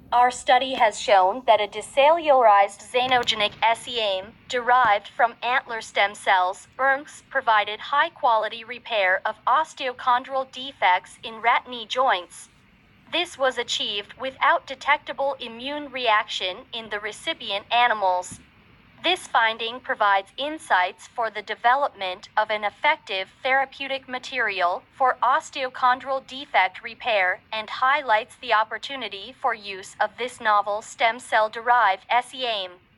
Our study has shown that a decellularized xenogenic SEAM derived from antler stem cells (ERMs) provided high-quality repair of osteochondral defects in rat knee joints. This was achieved without detectable immune reaction in the recipient animals. This finding provides insights for the development of an effective therapeutic material for osteochondral defect repair and highlights the opportunity for use of this novel stem cell-derived SEAM.